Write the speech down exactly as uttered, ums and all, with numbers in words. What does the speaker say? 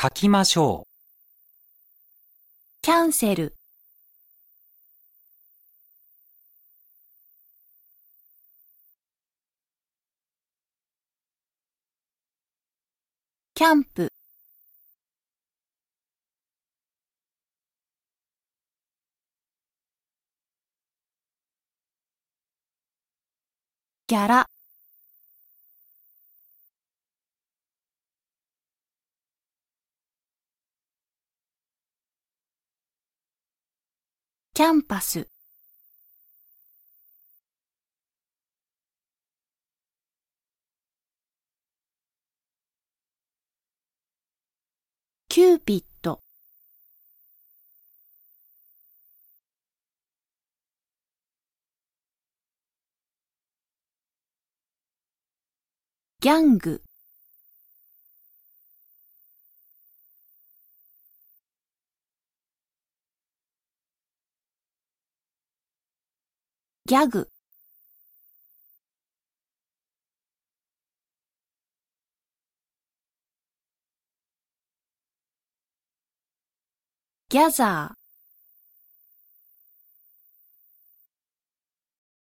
書きましょう。 キャンセル、キャンプ、ギャラ、キャンパス、キューピッド、ギャング、ギャグ、ギャザー、